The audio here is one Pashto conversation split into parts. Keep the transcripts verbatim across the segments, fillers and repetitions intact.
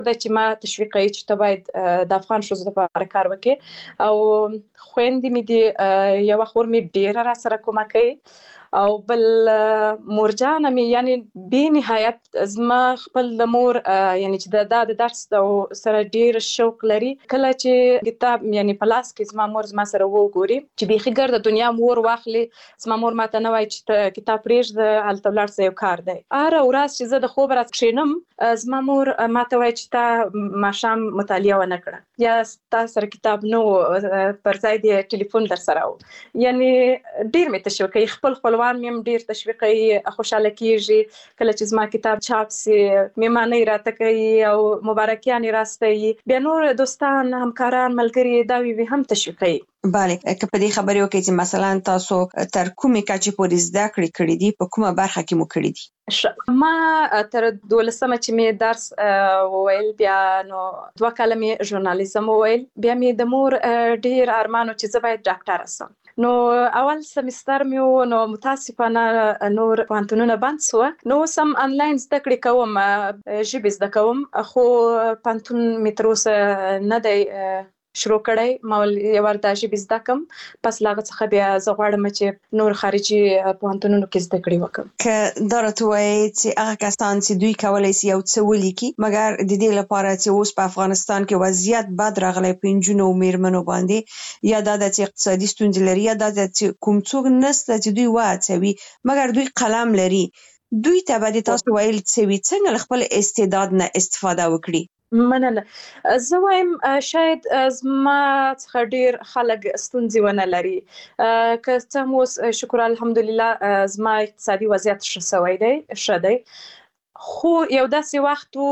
د چې ما تشویقوي چې ته باید د افغان ښځو لپاره کار وکړې او خویندې مې دي یوه خور مې ډېره را سره کومک کوي او بل مورجانه مې یعنی بې نهایت زما خپل د مور یعنی چې دا د درس سره ډېر شوق لري. کله چې کتاب یعنی په لاس کې زما مور زما سره وګوري چې بیخي ګرده دنیا مور واخلي، زما مور ماته نه وایي چې ته کتاب پرېږده هلته ولاړ شه یو کار دی. هره ورځ چې زه د خوب را کښېنم زما مور ماته وایي چې تا ماښام مطالعه ونه کړه یا تا سره کتاب نه و پر ځای دې ټلیفون در سره و. یعنی ډېر مې تشویقوي، خپل خپلوان مې هم ډېر تشویقوي، خوشحاله کېږي کله چې زما کتاب چاپ سي، مېمانۍ راته کوي او مبارکیانې راستوي. بیا نور دوستان، همکاران، ملګري دا وي هم تشویقوي. بله، که په دې خبرې وکړئ چې مثلا تاسو تر کومې کچې پورې زده کړې کړې دي، په کومه برخه کې مو کړې دي؟ ما تر دولسمه چې مې درس وویل، بیا نو دوه کاله مې ژورنالیزم وویل، بیا مې د مور ډېر ارمان و چې زه باید ډاکټره سم. نو اول سمستر مې و، نو متاسفانه نور پوهنتونونه بند سوه. نو اوس هم انلاین زده کړې کوم، ژبې زده کوم، خو پوهنتون مې تر اوسه نه دی شروع کړی. ما یو ور دا ژبې زده کړم، پس له هغه څخه بیا زه غواړم چې نور خارجي پوهنتونونو کې زده کړې وکړم. که دا راته ووایې چې هغه کسان چې دوی کولی شي یو څه ولیکي، مګر د دې لپاره چې اوس په افغانستان کې وضعیت بد راغلی په نجونو او میرمنو باندې، یا دا ده چې اقتصادي ستونزې لري، یا دا ده چې کوم څوک نشته چې دوی وهڅوي مګر دوی قلم لري، دوی ته به دې تاسو ویل څه وي څنګه له خپل استعداد نه استفاده وکړي؟ مننه. زه وایم شاید زما څخه ډېر خلک ستونزې ونه لري. که څه هم اوس شکر الحمدلله زما اقتصادي وضعیت ښه سوی دی، ښه دی، خو یو داسې وخت و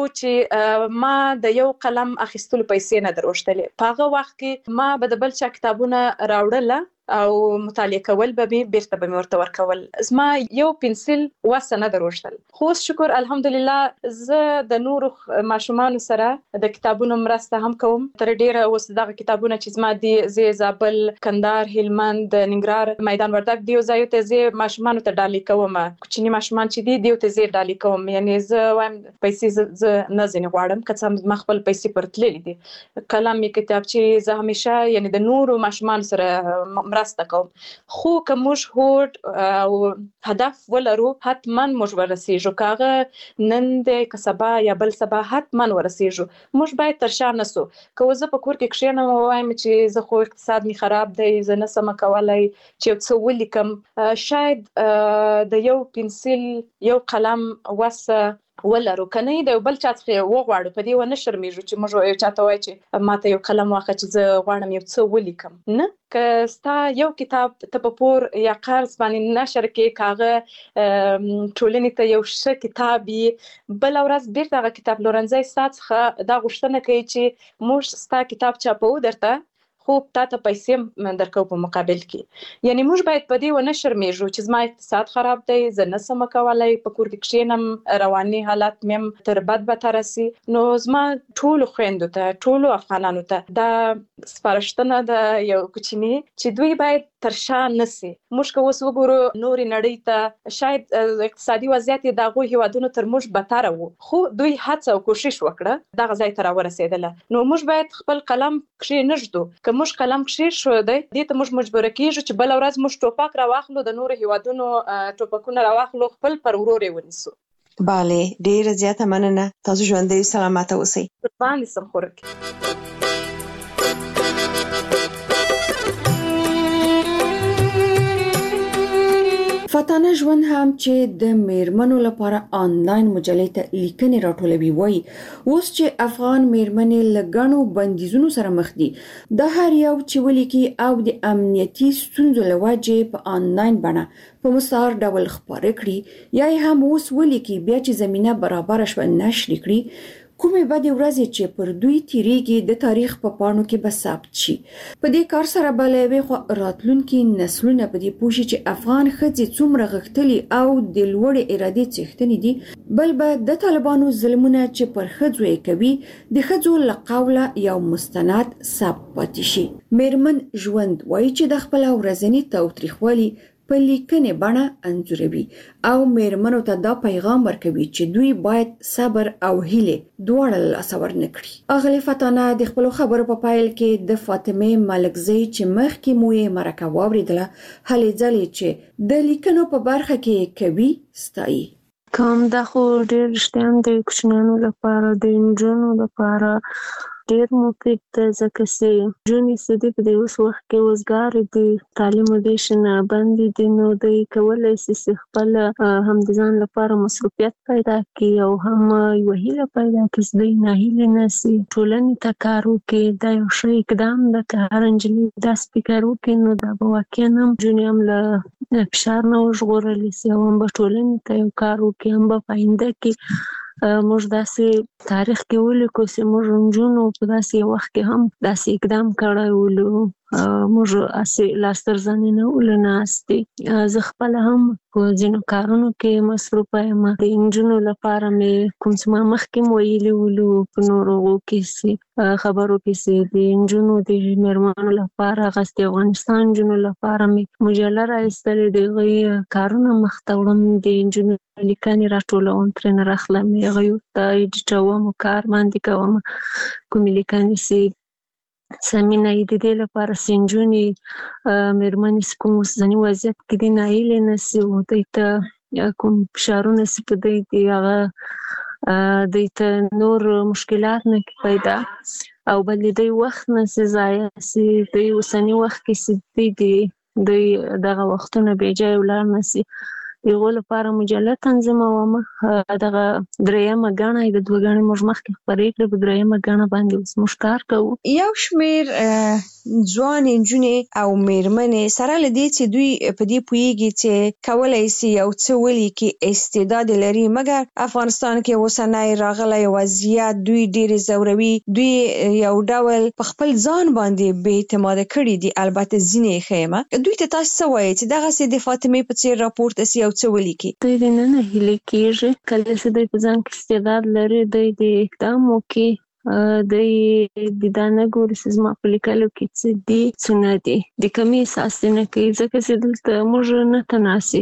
چې ما د یو قلم اخیستلو پیسې نه دروښتلې. په هغه وخت کې ما به د بل چا کتابونه راوړله او مطالعه کول به مې بیرته به مې ورته ورکول، زما یو پنسل وسه نه دروښتل. خو اوس شکر الحمدلله زه د نورو ماشومانو سره د کتابونو مرسته هم کوم. تر ډېره اوس دغه کتابونه چې زما دي، زه زابل، کندهار، هلمند، ننګرهار، میدان وردګ دیو ځایو ته زه ماشومانو ته ډالۍ کوم. کوچني ماشومان چې دي دیو ته زه ډالۍ کوم. یعنی زه وایم پیسې زه نه ځینې غواړم، که څه هم ما خپل پیسې پر تللې دي. قلم یې کتابچې زه همیشه یعنی د نورو ماشومانو سره مرسته کوم. خو که موږ هوډ او هدف ولرو حتما موږ ورسیږو، که هغه نن دی که سبا یا بل سبا حتما ورسیږو. موږ باید تر شا نسو. که زه په کور کې کښېنم او وایم چې زه خو اقتصاد مې خراب دی، زه نسم کولی چې یو څه ولیکم، شاید د یو پنسل یو قلم وسه ولرو، که نه د یو بل چا څخه وغواړو. په دې ونه شرمېږو چې موږ یو چاته وایو چې ماته یو قلم واخله چې زه غواړم یو څه ولیکم. نه، که ستا یو کتاب ته په پور یا قرض باندې نشر کې، که هغه ټولنې ته یو ښه کتاب وي، بله ورځ بیرته هغه کتاب پلورنځی ستا څخه دا غوښتنه کوي چې موږ ستا کتاب چاپوو درته، خو تا ته پیسې درکو په مقابل کې. یعنی موږ باید په دې ونه شرمېږو چې زما اقتصاد خراب دی، زه نسم کولی په کور کې کښېنم، رواني حالت مې هم تر بد بدتره سي. نو زما ټولو خویندو ته، ټولو افغانانو ته دا سپارښتنه ده یو کوچني چې دوی باید تر شا نسي. موږ که اوس وګورو نورې نړۍ ته، شاید اقتصادي وضعیت یې د هغو هیوادونو تر موږ بدتره و، خو دوی هڅه او کوشش وکړه دغه ځای ته راورسېدله. نو موږ باید خپل قلم کښېنږدو. که موږ قلم کښېښودی، دې ته موږ مجبوره کېږو چې بله ورځ موږ ټوپک راواخلو، د نورو هیوادونو ټوپکونه راواخلو، خپل پر ورور یې ونیسو. بله، ډېره زیاته مننه. تاسو ژوندی سلامته اوسئ. قربان دې سم خورکې. فاتانه ژوند هم چې د میرمنو لپاره آنلاین مجلې ته لیکنې راټولوي وایي اوس چې افغان میرمنې له ګڼو بندیزونو سره مخ دي، د هر یو چې ولیکي او د امنیتي ستونزو له وجې په آنلاین بڼه په مستعار ډول خپاره کړي، یا هم اوس ولیکي بیا چې زمینه برابره شوه نشر کړي، کومې بدې ورځې چې پر دوی تیریږي د تاریخ په پاڼو کې به ثبت شي. په دې کار سره به له یوې خوا راتلونکي نسلونه په دې پوه شي چې افغان ښځې څومره غښتلي او د لوړې ارادې څښتنې دي، بل به د طالبانو ظلمونه چې پر ښځو یې کوي د ښځو له قوله یو مستند ثبت پاتې شي. میرمن ژوند وایي چې د خپله ورځني تاوتریخوالي په لیکنې بڼه انځوروي او میرمنو ته دا پیغام ورکوي چې دوی باید صبر او هیله دواړه له لاسه ورنکړي. اغلې فتانه د خپل خبرو په پایل کې د فاطمه ملکزی چې مخکې مو یې مرکه واوریدله هلې ځلې چې د لیکنو په برخه کې کوي ستایي. کوم دا خو ډېر رښتیا هم د کوچنیانو لپاره د نجونو لپاره ډېر مفید دی ځکه چې نجونې چې دي په دې اوس وخت کې وزګارې دي، تعلیم ودې شنه بندې دي، نو دوی کولی شي چې خپله هم د ځان لپاره مصروفیت پیدا کړي او هم یوه هیله پیدا کړي چې دوی ناهیلې نه شي، ټولنې ته کار وکړي. دا یو ښه اقدام ده که هره نجلۍ داسې فکر وکړي نو دا به واقعا هم نجونې هم له فشار نه وژغورلی شي او هم به ټولنې ته یو کار وکړي، هم به په آینده کې موږ داسې تاریخ کې ولیکو چې موږ نجونو په داسې یو وخت کې هم داسې اقدام کړی ولو، موږ هسې لاس تر زنې نه ولو ناستې. زه خپله هم په ځینو کارونو کې مصروفه یم. د نجونو لپاره مې کوم څه ما مخکې هم ویلي ولو په نورو هغو کې چې خبرو کې چې د نجونو د مېرمنو لپاره هغسې د افغانستان نجونو لپاره مې مجله راایستلې، د هغوی کارونه مخته وړم، د نجونو لیکنې راټولوم، ترېنه راخلم، هغوی ورته ایډیټوم، کار باندې کوم. کومې لیکنې چې سمینه یې د دې لپاره چې نجونې مېرمنې چې کوم اوسني وضعیت کې دي ناهیلې نه شي او دوی ته کوم فشارونه چې په دوی دي هغه دوی ته نور مشکلات نه پیدا او بل د دوی وخت نه شي ضایع شي. دوی اوسني وخت کې چې دوی دي دوی دغه وختونه بې ځایه ولاړ نه شي. د هغو لپاره مجله تنظیموم. دغه درېیمه ګڼه د دوه ګڼې موږ مخکې خپرې کړې، په درېیمه ګڼه باندې اوس موږ کار کوو. یو شمېر ځوانې نجونې او مېرمنې سره له دې چې دوی په دې پوهېږي چې کولی شي یو څه ولیکي، استعداد لري، مګر افغانستان کې اوسنی راغلی وضعیت دوی ډېرې ځوروي، دوی یو ډول په خپل ځان باندې بې اعتماده کړي دي. البته ځینې یې ښه یم. دوی ته تاسو څه وایئ چې دغسې د فاطمې په څېر راپورته سي یو څه ولیکي؟ دوی د نه نه هیلې کېږي. کله چې دوی په ځان کې استعداد لري دوی د اقدام وکړي. دوی د دا نه ګوري چې زما په لیکلو کې څه دي څه نه دي، د کمې احساس یې نه کوي ځکه چې دلته موږ نه تناسي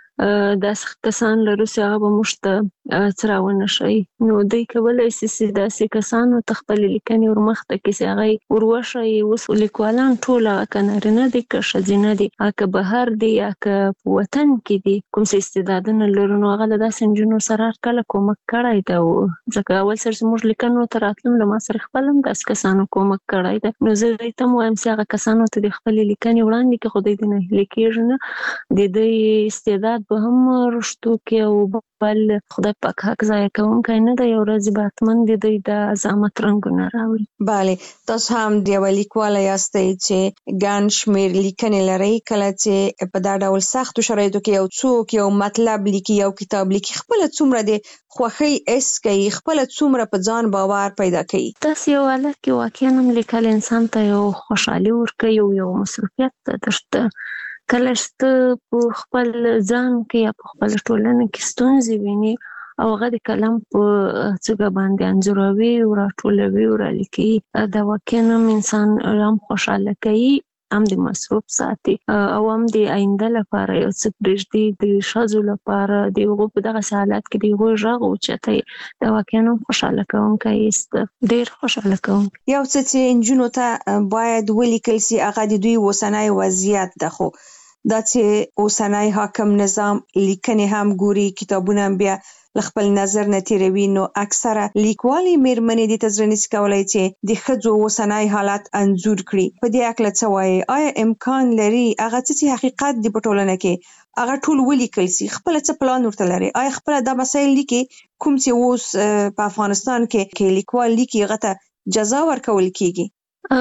داسې کسان لرو چې هغه به موږ ته څه راونه ښیي. نو دوی کولی شي چې داسې کسانو ته خپلې لیکنې ورمخته کړي چې هغه یې ور وښیي. اوس لیکوالان ټول هغه که نارینه دي که ښځینه دي، هغه که بهر دي یا که په وطن کې دي، کوم څه استعدادونه لرو نو هغه له داسې نجونو سره هرکله کومک کړی ده. ځکه اول سر چې موږ لیکنو ته راتلم له ما سره خپل هم داسې کسانو کومک کړی ده. نو زه دوی ته هم وایم چې هغه کسانو ته د خپلې لیکنې وړاندې کړي، خو دوی د ناهیلې کېږي نه، د دوی استعداد به هم رشدو کې او بل خدای پاک حق ضایع کوونکی نه دی. یو ورځ به حتما د دوی د عظمت رنګونه راوړي. بله، تاسو هم د یوه لیکواله یاستئ چې ګڼ شمېر لیکنې لرئ. کله چې په دا ډول سختو شرایطو کې یو څوک یو مطلب لیکي، یو کتاب لیکي، خپله څومره د خوښۍ حس کوي، خپله څومره په ځان باور پیدا کوي. داسې یو حالت کې واقعا هم لیکل انسان ته یو خوشحالي ورکوي او یو مسؤلیت ده درته. کله چې ته په خپل ځان کې یا په خپله ټولنه کې ستونزې ویني او هغه د قلم په څوکه باندې انځوروي او راټولوي او رالیکي، دا واقعا هم انسان هم خوشحاله کوي، هم د مصروف ساتي او هم د آینده لپاره یو څه پرېږدي. د ښځو لپاره د هغو په دغسې حالت کې د هغوی غږ اوچتوي، دا واقعا هم خوشحاله کوونکی هیڅ ده، ډېر خوشحاله کوونکی. یو څه چې نجونو ته باید ولیکل سي هغه د دوی اوسنی وضعیت ده، خو دا چې اوسنی حاکم نظام لیکنې هم ګوري، کتابونه هم بیا له خپل نظر نه تېروي، نو اکثره لیکوالې مېرمنې دې ته زړه نشي کولی چې د ښځو اوسنی حالت انځور کړي. په دې هکله څه وایي؟ آیا امکان لري هغه څه چې حقیقت دی په ټولنه کې هغه ټول ولیکل سي؟ خپله څه پلان ورته لري؟ آیا خپله دا مسایل لیکي کوم چې اوس په افغانستان کې کې لیکوال لیکي هغه ته جزا ورکول کېږي؟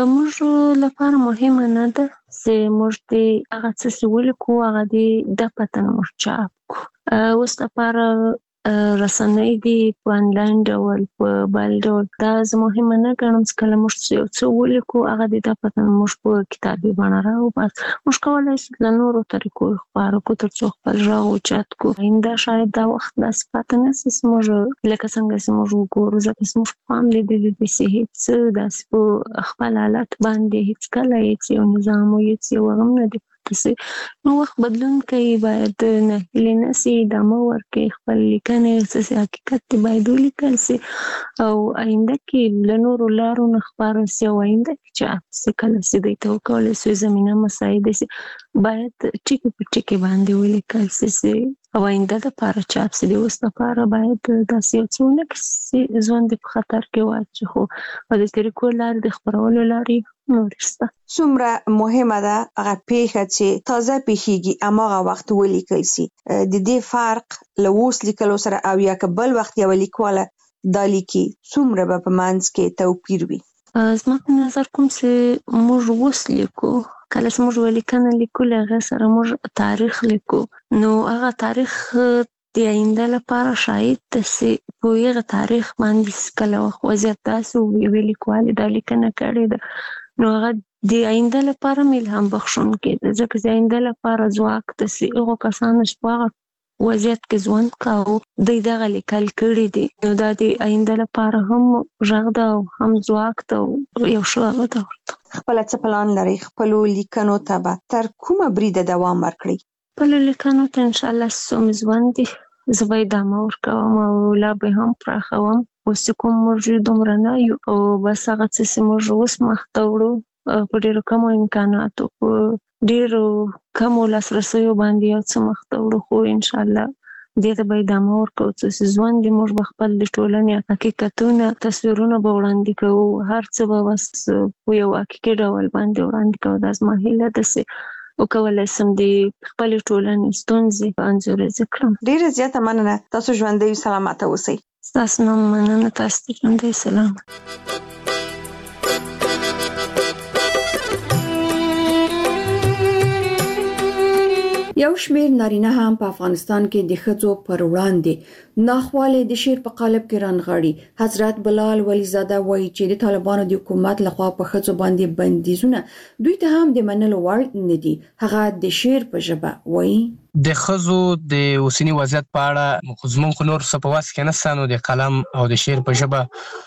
موږ لپاره مهمه نه ده چې موږ د هغه څه چې ولیکو هغه د ده په تنه موږ چاپ کړو. اوس لپاره رسنۍ دي په آنلاین ډول په بل ډول، دا زه مهمه نه ګڼم چې کله موږ یو څه ولیکو هغه د ده په تنه موږ په کتابي بڼه راوباسو. موږ کولی شو له نورو طریقو خپاره کړو تر څو خپل غږ اوچت کړو. آینده شاید دا وخت داسې پاتې نه شي چې موږ لکه څنګه چې موږ وګورو، ځکه چې موږ پخوا هم لیدلي دي چې هېڅ داسې په خپل حالت باندې هېڅکله هېڅ یو نظام او هېڅ یو هغه هم نه دی کې نو وخت بدلون کوي باید نه هیلې نه سي ادامه ورکړي خپل لیکنې څه حقیقت باید ولیکل سي او آینده کې له نورو لارو نه خپاره سي او آینده کې چې څه کله سي دوی ته وکولی سي زمینه مساعده سي باید ټکي په ټکي باندې ولیکل سي او آینده دپاره چاپ سي د اوس دپاره باید داسې یو څه ونه کړي ژوند په خطر کې واچي خو په دې طریقو لارې د خپرولو لارې نورې شته. څومره مهمه ده هغه پیښه چې تازه پیښیږي هماغه وخت ولیکل سي د دې فرق له اوس لیکلو سره او یا که بل وخت یوه لیکواله دا لیکي څومره به په منځ کې توپیر وي؟ زما په نظر کوم چې موږ اوس لیکو کله چې موږ ولیکنه لیکو له هغه سره موږ تاریخ لیکو نو هغه تاریخ د آینده لپاره شاید چې په هغه تاریخ باندې کله وخت وضعیت داسې وي یوې لیکوالې دا لیکنه کړې ده نو هغه د آینده لپاره مې الهام بخښونکی ده ځکه چې آینده لپاره ځواک ده چې هغو کسانو چې په هغه وضعیت کې ژوند کاوه دوی دغه لیکل کړي دي نو دا د آینده لپاره هم غږ ده او هم ځواک ده او یو ښه هغه ده ورته. خپله څه پلان لرئ خپلو لیکنو ته به تر کومه بریده دوام ورکړئ؟ خپلو لیکنو ته انشاءالله څو مې ژوند دي زه به ادامه ورکوم او لا به هم پراخوم اوس چې کوم موږ دومره نه یو او بس هغه څه چې موږ اوس مخته وړو په ډېرو کمو امکاناتو په ډېرو کمو لاسرسیو باندې یو څه مخته وړو خو انشاءالله دې ته به ادامه ورکوو څه ژوند دی موږ به خپل د ټولنې حقیقتونه تصویرونه به وړاندې کوو هر څه به بس په یو حقیقي ډول باندې وړاندې کوو دا زما هیله ده چې وکولی سم د خپلې ټولنې ستونزې انځوریزې کړم. ډېره زیاته مننه تاسو ژوندی سلامته اوسئ. ستاسو نه مننه تاسو ته ژوندی سلامت. یو شمیر نارینه هم په افغانستان کې د ښځو پر وړاندې ناخوالې د شعر په قالب کې رانغاړي. حضرت بلال ولیزاده وایي چې د طالبانو د حکومت لخوا په ښځو باندې بندیزونه دوی ته هم د منلو وړ نه دي. هغه د شعر په ژبه وایي د ښځو د اوسني وضعیت په اړه زموږ خو نور څه په وس کې نشته نو د قلم او د شعر په ژبه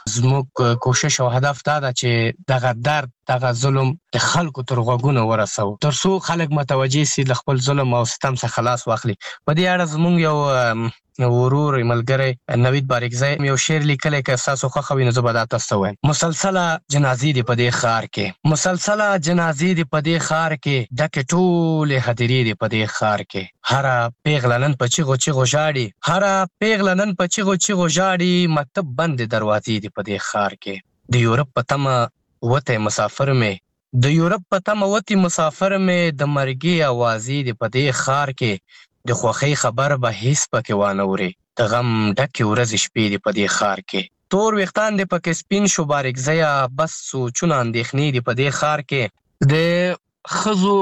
زموږ کوشش او هدف دا ده چې دغه درد دغه ظلم د خلکو تر غوږونو ورسوو تر څو خلک متوجه سي له خپل ظلم او ستم څخه خلاص واخلي. په دې اړه زموږ یو ورور ملګری نوید باریکزی یو شعر لیکلی که ستاسو خوښه وي نو زه به دا تاسو ته وایم. مسلسله جنازې دي په دې ښار کې مسلسله جنازې دي په دې ښار کې ډکې ټولې هدیرې دي په دې ښار کې هره پیغله نن په چیغو چیغو ژاړي هره پیغله نن په چیغو چیغو ژاړي مکتب بندې دروازې دي په دې ښار کې د یورپ په تمه وتی مسافر مې د یورپ په تمه وتی مسافر مې د مرګي اوازې دي په دې ښار کې د خوښۍ خبر به هیڅ پکې وانه وري د غم ډکې ورځې شپې دي په دې ښار کې تور ویښتان دي پکې سپین شو باریکزیه بس سوچونه اندېښنې دي په دې ښار کې د ښځو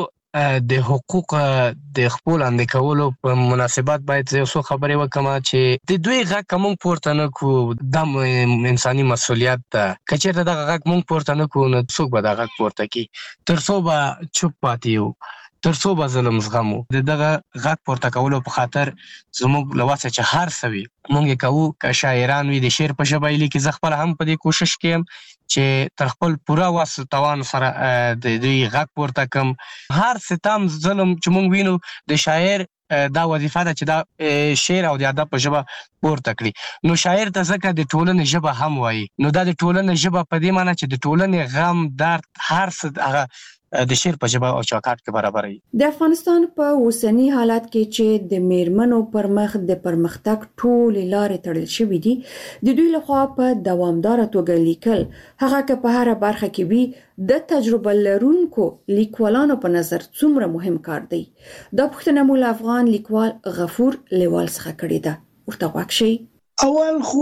د حقوق د خپل اندې کولو په مناسبت باید یو څو خبرې وکړم چې د دوی غږ که موږ پورته نه کړو دا انساني مسؤلیت ده که چېرته دغه غږ موږ پورته نه کړو نو څوک به دا غږ پورته کړي تر څو به چوپ پاتې یو تر څو به ظلم زغمو د دغه غږ پورته کولو په خاطر زموږ له وسه چې هر څه وي موږ یې کوو که شاعران وي د شعر په ژبه یې لیکي زه خپله هم په دې کوشش کې یم چې تر خپل پوره وس توان سره د دوی غږ پورته کړم هر ستم ظلم چې موږ وینو د شاعر دا وظیفه ده چې دا شعر او د ادب په ژبه پورته کړي نو شاعر ته ځکه د ټولنې ژبه هم وایي نو دا د ټولنې ژبه په دې معنی چې د ټولنې غم درد هر څه هغه د شعر په ژبه او چوکاټ کې برابر وي. د افغانستان په اوسني حالت کې چې د میرمنو پر مخ د پرمختګ ټولې لارې تړل شوې دي د دوی لخوا په دوامداره توګه لیکل هغه که په هره برخه کې وي د تجربه لرونکو لیکوالانو په نظر څومره مهم کار دی. دا پوښتنه مو له افغان لیکوال غفور لیوال څخه کړې ده. ورته غوږ شئ. اول خو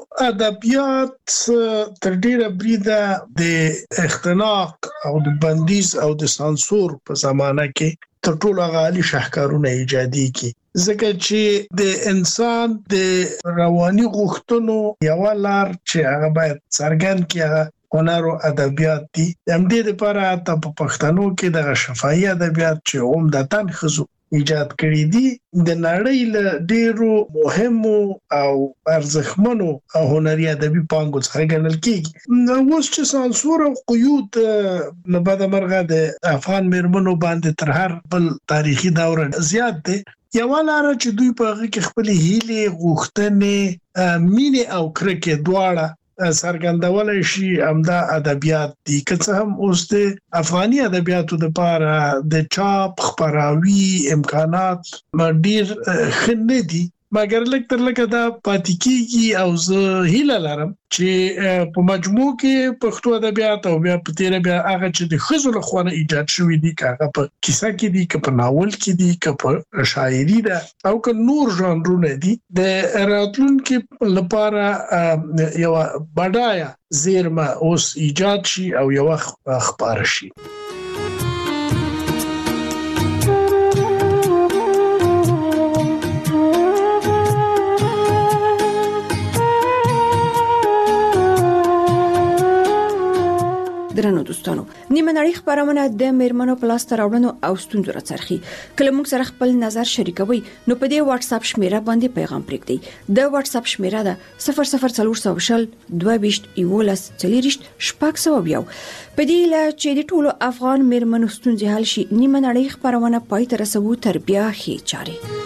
ادبیات تر ډیره بریده د اختناق او د بندیز او د سانسور په زمانه کې تر ټولو غالي شاهکارونه ایجادي کی ځکه چې د انسان د رواني غوښتنو یو لار چې هغه باید څرګند کړي هنر او ادبیات دي. د همدې لپاره ته په پښتنو کې د شفاهي ادبیات چې عمدتاً خزو ایجاد کړی دي د نړۍ له ډیرو مهمو او ارزښتمنو او هنري ادبي پانګو څخه ګڼل کیږي. نو اوس چې سانسور او قیود نه بعد مرغه د افغان میرمنو باندې تر هر بل تاریخي دور زیات دي، یو لاره چې دوی په هغه کې خپل هیلې، غوښتنې، مینې او کرکې دواړه څرګندولای شي، همدا ادبیات دي. که څه هم اوس د افغاني ادبیاتو لپاره د چاپ، خپراوي امکانات ډیر ښه نه دي، مګر لکه تر لکه دا پاتې کیږي او زه هیله لرم چې په مجموع کې پښتو ادبیات او بیا په تیر بیا هغه چې د خزو له خوا ایجاد شوی دي، هغه په کیسه کې دي، که په ناول کې دي، که په شاعري ده او که نور ژانرونه دي، د راتلونکو لپاره یو بډایه زیرمه اوس ایجاد شي او یو خبر شي. درنو دوستانو، نیمه نړۍ خبرونه د میرمنو په لاس ته راوړنو او ستونزو راڅرخي. کله موږ سره خپل نظر شریکوي نو په دې واتس اپ شمیره باندې پیغام پرېږدئ. د واتس اپ شمیره ده صفر صفر څلور سوه شل دوه ویشت یولس څلوېښت شپږ سوه یو. په دې له چې د ټولو افغان میرمنو ستونزې حل شي، نیمه نړۍ خبرونه پای ته رسوو تر بیا ښې چارې.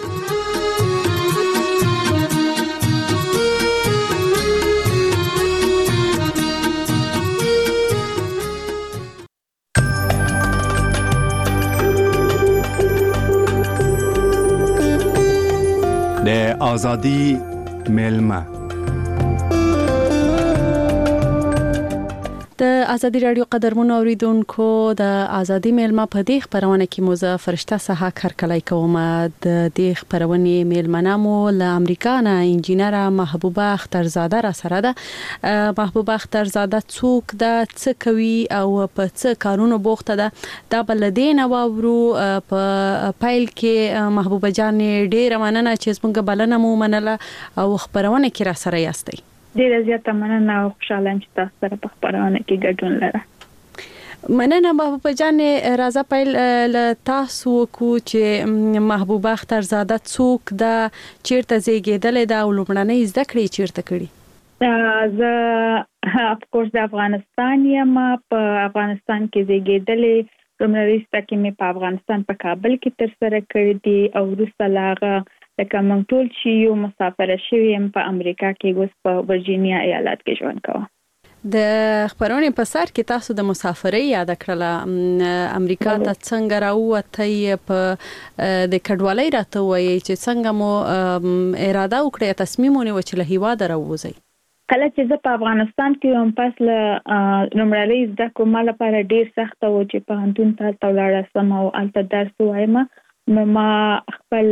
د آزادی ملما د ازادي رادیو قدرمنو اوریدونکو، د ازادي میلمه په دې خبرونه کې مو زه فرشته سها کارکلای کوم. د دې خبرونه میلمنه مو له امریکا نه انجینره محبوبه اخترزاده را سره ده. محبوبه اخترزاده څوک ده، څه کوي او په څه کارونو بوخته ده، دا بل دین او ورو په پایل کې محبوبه جان ډیره مننه چې څنګه بلنه مو منله او خبرونه کې را سره یاستئ. ډیره زیاته مننه او خوشاله یم چې تاسو سره په خبرونه کې ګډون لرم. مننه محبوبه جان. راځه پیل له تاسو کو چې محبوبه اخترزاده څوک ده، چیرته زیږیدلې ده او لومړنۍ زده کړې چیرته کړې؟ زه اف کورس د افغانستان یم، په افغانستان کې زیږیدلې. لومړنۍ زده کړې مې په افغانستان په کابل کې تر سره کړې دي او وروسته له هغه لکه موږ ټول چې یو مسافر شوي یم په امریکا کې، اوس په ورجینیا ایالت کې ژوند کوم. د خبرونې په سر کې تاسو د مسافرۍ یاد کړله، امریکا ته څنګه راووتئ، په د کډوالۍ راته وایي چې څنګه مو اراده وکړه، تصمیم ونیو چې له هیواده راووځئ؟ کله چې زه په افغانستان کې وم، پس له لومړنۍ زده کړو ما لپاره ډیر سخته و چې پوهنتون ته هلته ولاړه سم او هلته درس ووایم. نو ما خپل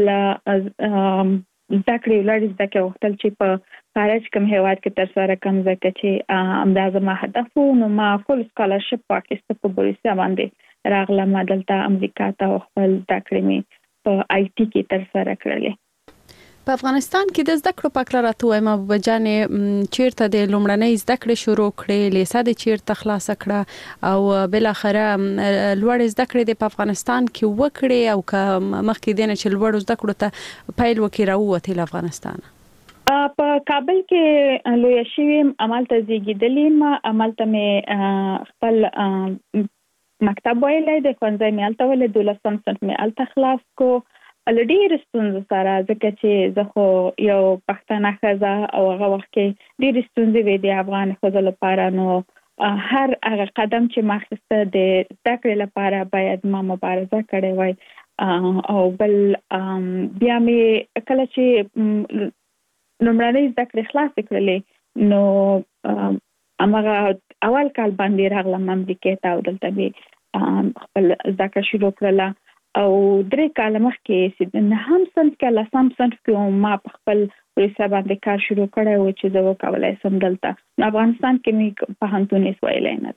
زده کړې ولاړې زده کړې غوښتل چې په خارج کوم هیواد کې تر سره کړم، ځکه چې همدا زما هدف و. نو ما فول سکالرشپ واخیسته په بوریسیا باندې راغلم دلته امریکا ته، خپل زده کړې مې په آی ټي کې تر سره کړلې. په افغانستان کې د زده کړو په اړه راته وایم محبوبه جان، چیرته د لومړنۍ زده کړې شروع کړې، لیسه د چیرته خلاص کړه او بل اخره لوړ زده کړې د افغانستان کې وکړې او که مخکې دینه چې لوړ زده کړو ته پیل وکړي راووتې له افغانستان؟ په کابل کې لوی شوم، عملته زیږیدلې ما، عملته مې خپل مکتب ویلې د ښوونځي مې الته ولې دولسم صنف مې الته خلاص کو. له ډېرې ستونزو سره، ځکه چې زه خو یو پښتنه ښځه او هغه وخت کې ډېرې ستونزې وې د افغان ښځو لپاره. نو هر هغه قدم چې ما اخیسته د زده کړې لپاره باید ما مبارزه کړې وای. او بل بیا مې کله چې لومړنۍ زده کړې خلاصې کړلې، نو هماغه اول کال باندې راغلم امریکې ته او دلته مې خپل زده کړه شروع کړله. او درې کاله مخکې چې نهم صنف کې لسم صنف کې ما په خپل وروسته باندې کار شروع کړی و چې زه وکولای سم دلته. نو افغانستان کې مې پوهنتون هیڅ ویلی نه ده.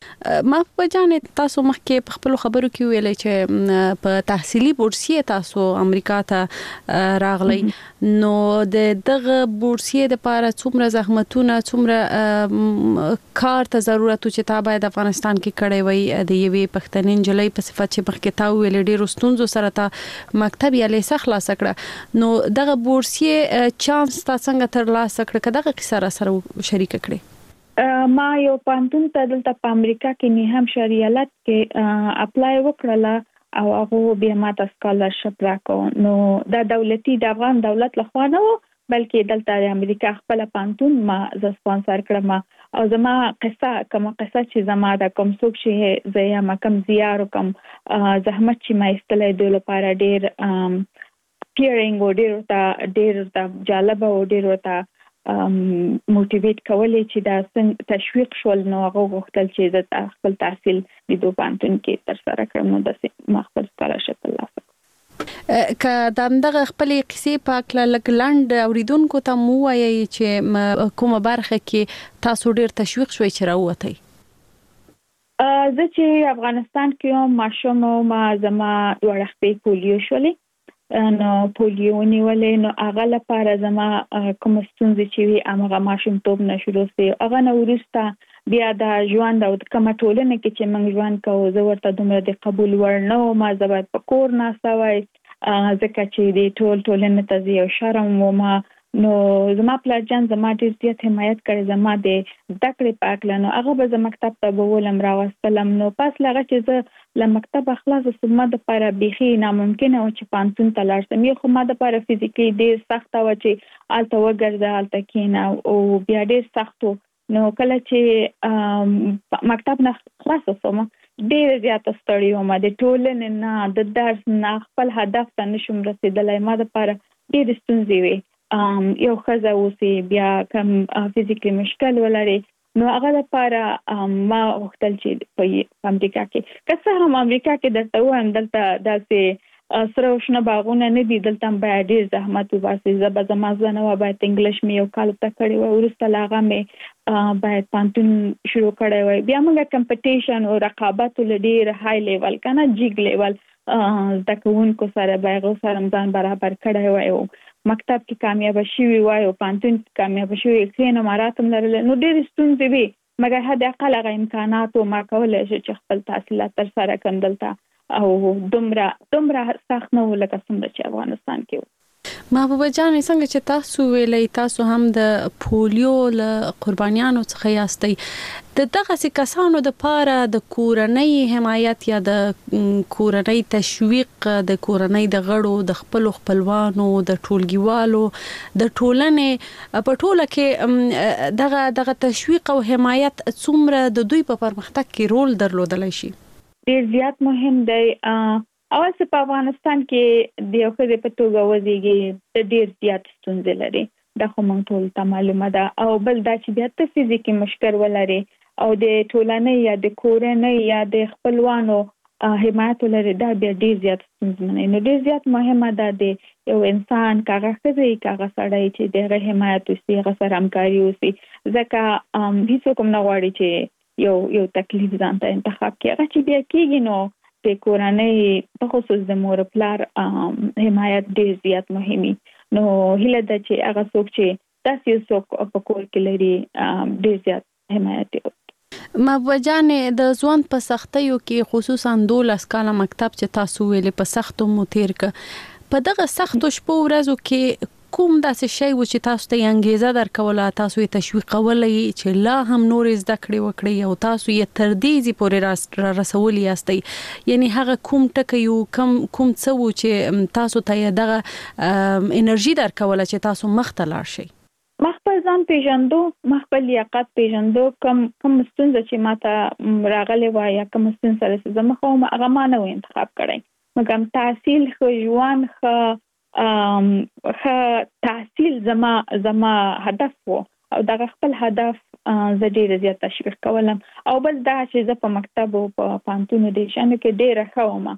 ما په جانې تاسو مخکې په خپل خبرو کې ویلې چې په تحصیلي بورسیه تاسو امریکا ته راغلی نو د دغه بورسیه د لپاره څومره زحمتونه څومره کار ته ضرورت چې تا باید افغانستان کې کړی وي د یوې پښتنې نجلۍ په صفت چې مخکې تا ویل ډېر ستونزو سره تا مکتب یا لیسه خلاص کړه نو دغه بورسیه چانس تا څنګه ترلاسه کړ کداغه کیسه را سره شریک کړي ما یو پانتون ته دلته په امریکا کې نه هم شریالت کې اپلای وکړله او هغه بیا ماته سکالرشپ راکو نو دا دولتي د افغان دولت لخوا نه و بلکې دلته د امریکا خپل پانتون ما ز سپانسر کړم او زما قصه کوم قصه چې زما د کوم څوک شي زیا ما کم زیار کوم زحمت چې ما استلې د لپاره ډیر پیرینګ او ډیر تا ډیر تا جالب او ډیر تا موټیویټ کولې چې دا تشویق شول نو هغه غوښتل چې د خپل تحصیل د دوه پانتون کې تر سره کړم نو د مخبر سکالرشپ ترلاسه که دغه خپل قصې په کله لګلند اوریدونکو ته مو وایي چې کومه برخه کې تاسو ډیر تشویق شوي چې راووتئ زه چې افغانستان کې ماشوم ما زما ورخپې پولیو شولې نو پولیو نیولې نو هغه لپاره زما کوم ستونزې چې وي هغه ماشوم توپ نشو سي هغه نو ورسته بیا د ژوند او د کومه ټولنه کې چې موږ ژوند کوو زه ورته دومره د قبول ورنو ما زبر په کور نه سوي ځکه چې د ټول ټولنه ته یو شرم و ما نو زما پلان زما ډیر زیات حمایت کړی زما د دکړې پاکل نو هغه به زما مکتب ته بولم راوستلم نو پس لغه چې زه ل مکتب اخلاص سم د لپاره بيخي ناممکن او چې پانتون تلار سم یو خو ما د لپاره فزیکلی ډیر سخت و چې الته وګرځه الته کینا او بیا ډیر سخت نو کله چې مکتب نه خلاص سم ډیر زیات ستړی وم د ټولنې نه د درس نه خپل هدف ته نشم رسیدلای ما د لپاره ډیر ستونزې وي ام یو خزه اوسې بیا کم فزیکلی مشکل ولري نو هغه لپاره ما وختل چې په امریکا کې که څه هم امریکا کې درته وایم دلته داسې سره وشنه باغونه نه دي دلته باید ډیر زحمت وباسي زبر زما زنه و باید انګلیش مې یو کال ته کړی و ورسته لاغه مې باید پانتون شروع کړی و بیا موږ کمپټیشن او رقابت ولډیر های لیول کنه جیګ لیول د کوونکو سره باغ سره ځان برابر کړی و مکتب کې کامیاب شوی وای او پانتون کې کامیاب شوی کینو مراتم لرل نو ډېر ستونزې وي مګر هدا اقل غو امکانات او ما کولای شي چې خپل تحصیلات تر سره کړم دلته او دومره دومره سخت نه ولکه څنګه چې افغانستان کې محبوبه جان څنګه چې تاسو ویلې تاسو هم د پولیو له قربانیانو څخه یاستئ د دغه کسانو د پاره د کورنۍ حمایت یا د کورنۍ تشویق د کورنۍ د غړو د خپل خپلوانو د ټولګیوالو د ټولنې په ټوله کې دغه دغه تشویق او حمایت څومره د دوی په پرمختګ کې رول درلودلی شي ډیر زیات مهم دی اول څه په افغانستان کې د یو خدای په توګه وزيږي د ډیر زیات ستونزې لري د خو مونږ ټول ته معلومه ده او بل دا چې بیا ته فزیکي مشکل ولري او د ټولنې یا د کورنۍ یا د خپلوانو حمایت لري دا بیا ډیر زیات ستونزمن نو ډیر زیات مهمه ده د یو انسان کاغه خزي کاغه سړی چې د حمایت وسي هغه سره همکاري وسي ځکه هیڅ کوم نه غواړي چې یو یو تکلیف ځان ته انتخاب کړي هغه چې بیا کېږي نو د کورنۍ په خصوص د مور پلار حمایت ډیر زیات مهمي نو هله د چې هغه څوک چې تاسو څوک په کور کې لري ډیر زیات حمایت کوي ما وجانه د ځوان په سختیو کې خصوصا دولس کاله مکتب چې تاسو ویلې په سختو مو تیر ک په دغه سختو شپو ورځو کې کوم داسې شی و چې تاسو ته انګیزه درکوله تاسو یې تشویقولې چې لا هم نور زده کړې وکړي او تاسو یې تر دې پورې را رسولي یاستئ یعنی هغه کوم ټکی یو کوم کوم څه و چې تاسو ته دغه انرژي درکوله چې تاسو مخ ته لاړ شئ مخبل ځان پیژندو مخبل لیاقت پیژندو کم کم ستونزه چې ماته راغلي وای یا کم ستونزه سره زما خو هغه ما نه انتخاب کړی مګم تحصیل خو ژوند خو ام خ تحصیل زما زما هدف وو او دا خپل هدف زه ډیر زیات تشویق کولم او بل دا چې زه په مکتب او په پانتونو د شانه کې ډیر خوم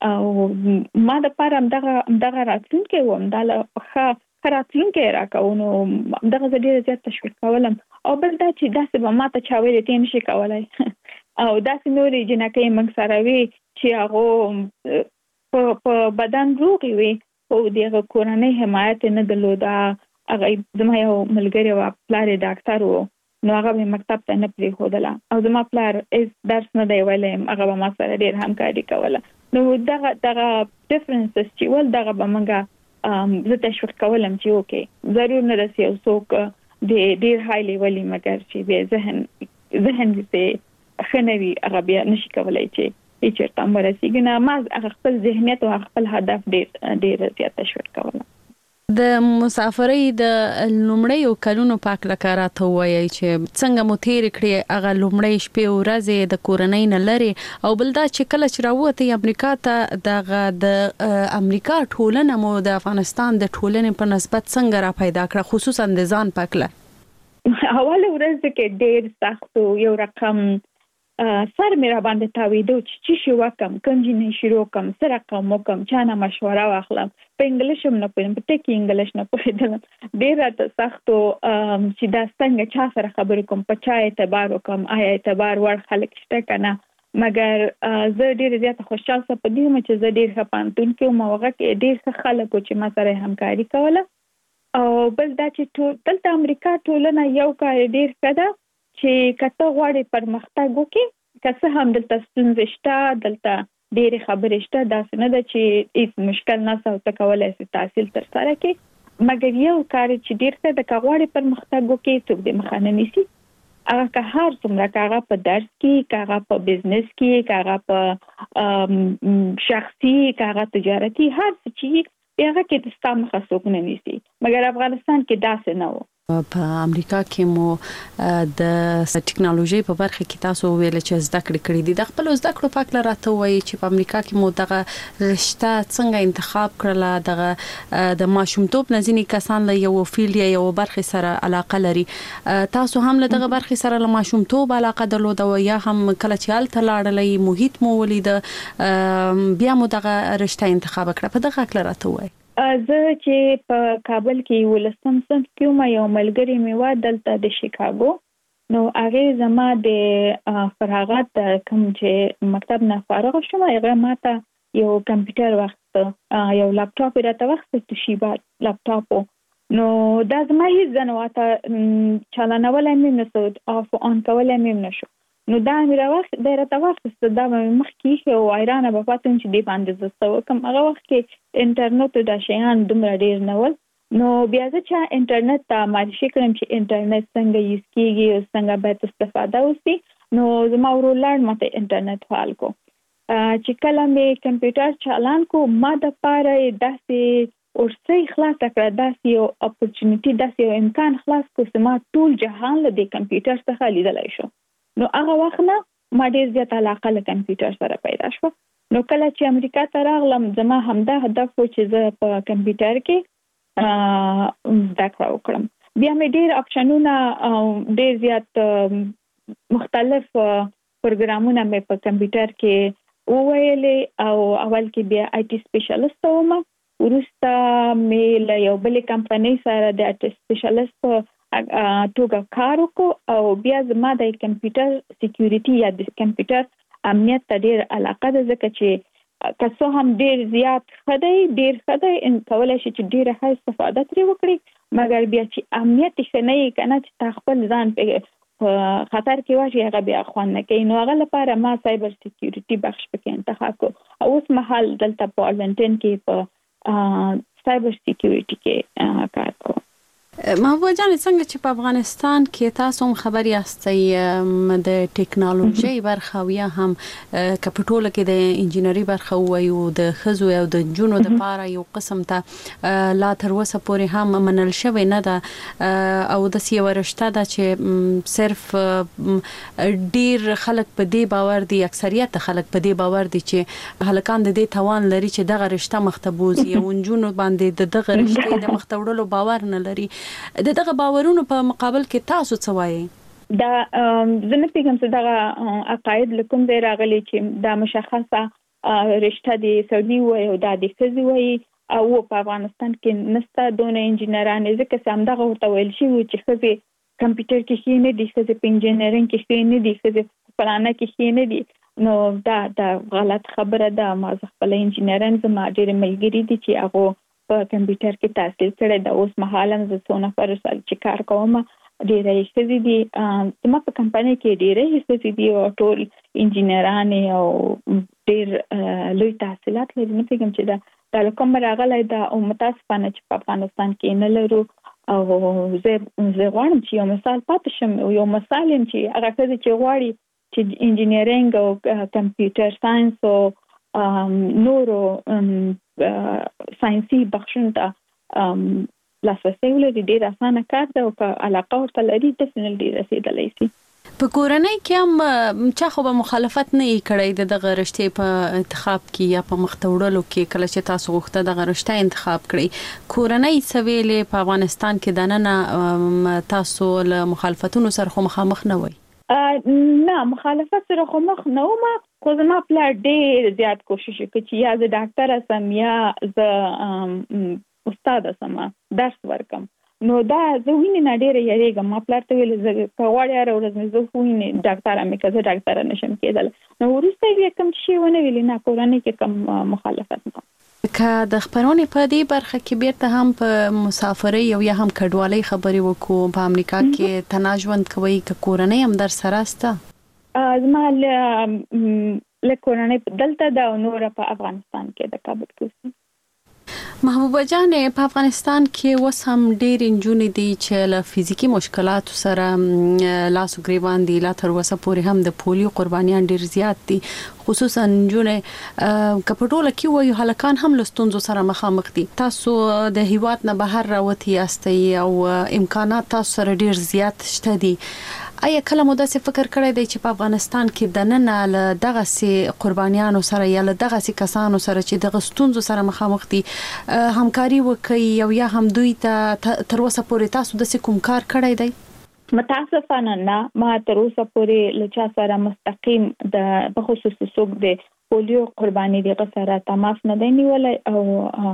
او ما د پاره دغه دغه راتلونکي ووم دا ښه راتلونکي راکاونو دغه زه ډیر زیات تشویق کولم او بل دا چې داسې به ما ته چا ویلې ته نشي کولای او داسې نورې جنکې موږ سره وي چې هغه په په بدن روغي وي او دغه کورنۍ حمایت نه درلوده. هغه زما یو ملګری و پلار ډاکټر و نو هغه به مکتب ته نه پریښودله او زما پلار هیڅ درس نه دی ویلی، هغه به ما سره ډېر همکاري کوله. نو دغه دغه ډیفرنسز چې ول دغه به موږ زه تشویق کولم چې اوکې ضرور نه رسي او څوک د ډېر های لیولي مګر چې به ذهن ذهن دې ښه نه وي هغه بیا نشي کولی چې هیڅ چېرته هم ورسېږي. نه ما هغه خپل ذهنیت او خپل هدف ډېر ډېر زیات تشویق کولم. د مسافرۍ د لومړیو کلونو په اړه لکه راته ووایئ چې څنګه مو تېرې کړې هغه لومړۍ شپې او ورځې د کورنۍ نه لرې، او بل دا چې کله چې راووتئ امریکا ته دغه د امریکا ټولنه مو د افغانستان د ټولنې په نسبت څنګه را پیدا کړه، خصوصا د ځان په اړه؟ اوله ورځ کې ډېر سخت و، یو رقم سر مې را باندې تاویدو چې څه شي وکم، کوم جنې شروع کم، څه رقم وکم، چا نه مشوره واخلم. په انګلیش هم نه پوهېدم، په ټکي انګلیش نه پوهېدم، ډېر راته سخت و چې دا څنګه چا سره خبرې کوم، په چا اعتبار وکم، آیا اعتبار وړ خلک شته که نه. مګر زه ډېره زیاته خوشحال شوم په دې وم چې زه ډېر ښه پوهنتون کې وم او هغه کې ډېر ښه خلک و چې ما سره همکاري کوله. او بل دا چې دلته امریکا ټولنه یو کار ډېر ښه ده چې که ته غواړې پرمختګ وکړې، که څه هم دلته ستونزې شته، دلته ډېرې خبرې شته، داسې نه ده چې هیڅ مشکل نشته او ته کولی شې تحصیل ترسره کړې. مګر یو کار چې ډېر ښه ده، که غواړې پرمختګ وکړې څوک دې مخه نه نیسي. هغه که هر څومره، که هغه په درس کې، که هغه په بزنس کې، که هغه په شخصي، که هغه تجارتي، هر څه چې هغه کې د ستا مخه څوک نه نیسي. مګر افغانستان کې داسې نه و. په امریکا کې مو د ټکنالوژي په برخه کې تاسو ویل چې زده کړې کړې دي، د خپل زده کړو په اړه راته وایي چې په امریکا کې مو دغه رشته څنګه انتخاب کړله، دغه د ماشومتوب نه ځینې کسان له یو فیلډ یا یو برخه سره علاقه لري، تاسو هم له دغه برخه سره له ماشومتوب علاقه درلوده یا هم کله چې هلته لاړلئ محیط مو ولید بیا مو دغه رشته انتخاب کړه؟ په دغه اړه راته وایي. زه چې په کابل کې ولسم صنف کې وم، یو ملګری مې و دلته د شیکاګو، نو هغې زما د فراغت کوم چې مکتب نه فارغ شوم هغه ماته یو کمپیوټر واخیسته، یو لپټاپ یې راته واخیسته، توشیبا لپټاپ و. نو دا زما هیڅ ځه نه واته چالانولی مې هم نه شو، آف آن کولی مې هم نه شو. نو دا مې راواخیسته، دا یې راته واخیسته، دا به مې مخکې ایښې او حیرانه به پاتې وم چې دې باندې زه څه وکړم. هغه وخت کې انټرنیټ او دا شیان دومره ډېر نه ول. نو بیا زه چې انټرنیټ ته معرفي کړم چې انټرنیټ څنګه یوز کېږي او څنګه باید استفاده وشي، نو زما ورور لاړ ماته انټرنیټ فعال کو. چې کله مې کمپیوټر چالان کو، ما دپاره یې داسې ورسۍ خلاصه کړه، داسې یو اپورچونیټي، داسې یو امکان خلاص کړو چې ما ټول جهان له دې کمپیوټر څخه لیدلی شو. نو هغه وخت نه ما ډېر زیات علاقه له کمپیوټر سره پیدا شوه. نو کله چې امریکا ته راغلم زما همدا هدف و چې زه په کمپیوټر کې زده کړه وکړم. بیا مې ډېر اپشنونه، ډېر زیات مختلف پروګرامونه مې په کمپیوټر کې وویلې او اول کې بیا آی ټي سپیشلیست وم. وروسته مې له یو بلې کمپنۍ سره د آی ټي سپیشلیست په توګه کار وکړو او بیا زما د کمپیوټر سکیورټي یا د کمپیوټر امنیت ته ډېر علاقه ده، ځکه چې که څه هم ډېر زیات ښه دی، ډېر ښه دی، کولی شي چې ډېره ښه استفاده ترې وکړي، مګر بیا چې امنیت یې ښه نه وي که نه، چې تا خپل ځان په خطر کې واچي، هغه بیا خوند نه کوي. نو هغه لپاره ما سایبر سکیورټي بخش پکې انتخاب کړو او اوس مهال دلته په آرلنټن کې په سایبر سکیورټي کې کار کوم. محبوبه جان، څنګه چې په افغانستان کې تاسو هم خبر یاستئ د ټکنالوژي برخه او یا هم که په ټوله کې د انجینري برخه وایو د ښځو او د نجونو دپاره یو قسم ته لا تر اوسه پورې هم منل شوی نه ده او داسې یوه رشته ده چې صرف ډېر خلک په دې باور دي، اکثریت خلک په دې باور دي چې هلکان د دې توان لري چې دغه رشته مخته بوځي او نجونو باندې د دغه رشتې د مخته وړلو باور نه لري. د دغه باورونو په مقابل کې تاسو څه وایي؟ دا زه نه پوهېږم چې دغه عقاید له کوم ځای راغلي چې دا مشخصه رشته د سعودي وایي او دا د ښځې وایي او په افغانستان کې نشته دونه انجینرانې، ځکه چې همدغه ورته ویل شوي چې ښځې کمپیوټر کې ښې نه دي، ښځې په انجینرینګ کې ښې نه دي، ښځې پلانه کې شي نه دي نو دا دا غلط خبره ده. ما خپل انجینران زما ډېر ملګری دي چې هغه په کمپیوټر کې تحصیل کړی دا اوس مهاله زه څونه پر سره چې کار کوم ډېر یې دي زما په کمپنۍ کې ډېر یې دي او ټول انجینران او ډېر لوی تحصیلات لري. نو پیغام چې دا د کوم راغلی دا او متاسفانه چې په افغانستان کې نه لرو او زه زه غواړم چې یو مثال پاتې شم یو مثال يم چې هغه څه چې غواړي چې انجینرینګ او کمپیوټر ساينس او نورو ساينسي بخښنه ته لاسرسي ولري ډېر اسانه کار ده او که علاقه ورته لري د سنل ډېر رسیدلی شي. په کورنۍ کې هم چا خو به مخالفت نه کړی دغه رشتې په انتخاب کې یا په مختوړلو کې کله چې تاسو غوښته دغه رشتې انتخاب کړی کورنۍ سویلې په افغانستان کې دننه تاسو له مخالفتونو سره خو مخامخ نه وای؟ نه مخالفت سره خو مخ نه وم خو زما پلار ډېر زیات کوشش وکړ چې یا زه ډاکټر سم یا زه استاد سم درس ورکم. نو دا زه وینې نه ډېر یریږم ما پلار ته ویل زه کواړی هره ورځ مې زه وینې ډاکټره مې که زه ډاکټره نشم کېدل. نو وروسته یې کوم شی ونه ویلې نه کورنۍ کې کوم مخالفت نه. که د خبرونې په دې برخه کې بیرته هم په مسافرۍ او یا هم کډوالۍ خبرې وکړو په امریکا کې تنها ژوند کوي که کورنۍ هم در سره سته؟ زما له کورنۍ دلته ده او نوره په افغانستان کې د کابل کې. محبوبه جان په افغانستان کې اوس هم ډېر نجونې دي چې له فزیکی مشکلاتو سره لاس او ګریوان دي. لا تر اوسه پورې هم د پولیو قربانیان ډېر زیات دي خصوصا نجونې که په ټوله کې وایو هلکان هم له ستونزو سره مخامخ دي. تاسو د هیواد نه بهر راوتي یاستئ او امکانات تاسو سره ډېر زیات شته دي. آیا کله مو داسې فکر کړی دی چې په افغانستان کې د نن له دغه سي قربانیانو سره یا له دغه سي کسانو سره چې دغه ستونزو سره مخامخ دي همکاري وکړي او یا هم دوی ته تر اوسه پورې تاسو د کوم کار کړی دی؟ متاسفانه نه ما تر اوسه پورې له چا سره مستقیم د بخصوص څوک د پولیو قرباني دغه سره تماس نه دی نیولای او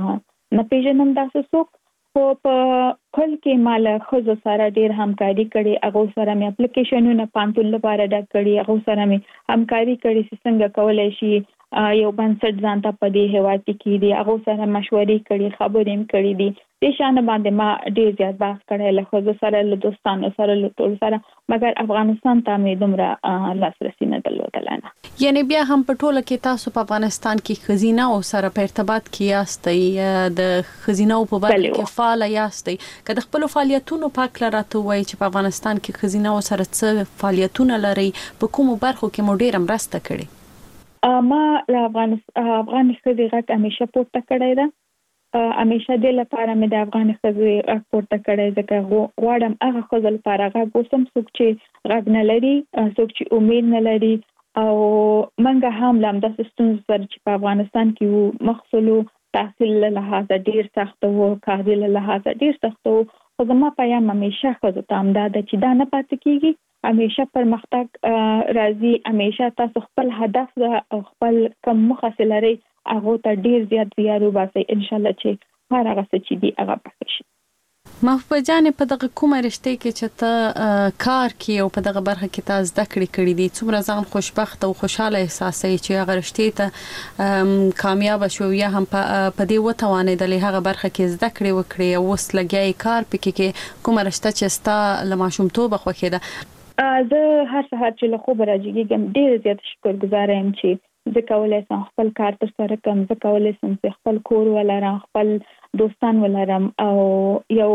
نه پیژنم داسې څوک. خو په کل کې مال خزو سره ډیر همکاري کړي هغه سره مې اپلیکیشنونه پانتول لپاره ډک کړي هغه سره مې همکاري کړي چې څنګه کولای شي یو بنسټ ځان ته په دې هوا کې کېدي هغه سره مشورې کړي خبرې هم کړي دي د شان باندې ما ډیر زیات بحث کړی له خزو سره له دوستانو سره له ټول سره مګر افغانستان ته مې دومره لاسرسي نه درلودل نه. یعنی بیا هم په ټوله کې تاسو په افغانستان کې خزینه او سره په ارتباط کې یاستئ د خزینه په برخه کې فعال یاستئ که د خپل فعالیتونو پاک لراته وای چې په افغانستان کې خزینه او سره څه فعالیتونه لري په کومو برخو کې مو ډیر مرسته کړې؟ ما له افغانستان افغان خزې غږ همیشه پورته کړی ده همیشه د لپاره مې د افغان خزې غږ پورته کړی ځکه غواړم هغه خزې لپاره غږ وسم څوک چې غږ نه لري څوک چې امید نه لري او منګه هم لم د ستونزو سره چې په افغانستان کې مخصلو تحصیل له لحاظه ډیر سخت وو کاري له لحاظه ډیر سخت وو خو زما پیغام همیشه خزو ته امداد چې دا نه پاتې کیږي همیشه پرمختګ راځي همیشه تاسو خپل هدف او خپل کوم مخه لري هغه ته ډیر زیات زیارو باسي ان شاء الله چې هر هغه څه چې دی هغه پاتې شي. محبوبه جان په دغه کومه رشتې کې چې ته کار کوي او په دغه برخه کې تاسو زده کړې کړې دي څومره ځان خوشبخت او خوشاله احساسوي چې هغه رشتې ته کامیاب شو یا هم په دې وتوانېدلې هغه برخه کې زده کړې وکړي او اوس لګیای کار پکې کې کومه رشته چې ستا له ماشومتوبه خوښه ده؟ زه هر سهار چې له خوبه راځم ډیر زیات شکرګزار یم چې زه کولای شم خپل کار تر سره کوم زه کولای شم چې خپل کور ولرم خپل دوستان ولرم او یو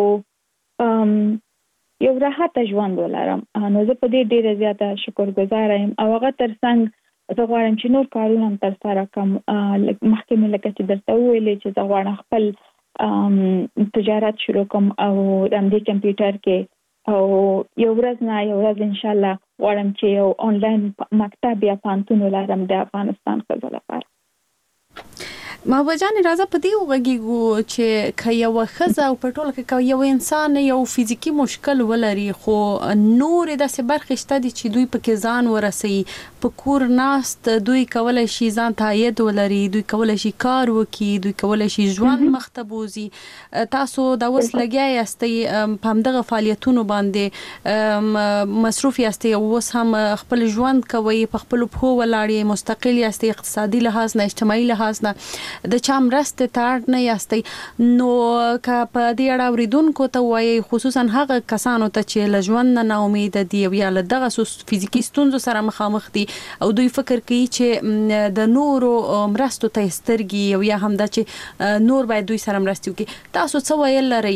یو راحت ژوند ولرم نو زه په دې ډیره زیاته شکرګزار یم او هغه ترڅنګ زه غواړم چې نور کارونه تر سره کوم مخکې مې لکه چې درته ویلې چې زه غواړم خپل تجارت شروع کوم او د دې کمپیوټر کې او یو ورځ نه یو ورځ ان شاء الله غواړم چې یو آنلاین مکتب یا پانتون ولرم د افغانستان خزو لپاره. محبوبه جان راځه په دې وغږیږو چې که یو ښځه او په ټوله کې یو انسان یو فزیکی مشکل ولري خو نور داسې برخې شته دي چې دوی پکې ځان ورسوي په کور ناست دوی کولی شي ځان ته عاید ولري دوی کولی شي کار وکړي دوی کولی شي ژوند مخته بوځي تاسو دا اوس لګیا یاستئ په همدغه فعالیتونو باندې مصروف یاستئ اوس هم خپل ژوند کوئ په خپلو پښو ولاړ یې مستقل یاستئ اقتصادي لحاظ نه اجتماعي لحاظ نه د چا مرستې ته اړ نه یاستئ نو که په دې اړه اورېدونکو ته ووایئ خصوصا هغه کسانو ته چې له ژوند نه ناامیده دي او یا له دغه فزیکي ستونزو سره مخامخ دي او دوی فکر کوي چې د نورو مرستو ته یې سترګې او یا هم دا چې نور باید دوی سره مرستې وکړي تاسو څه ویل لرئ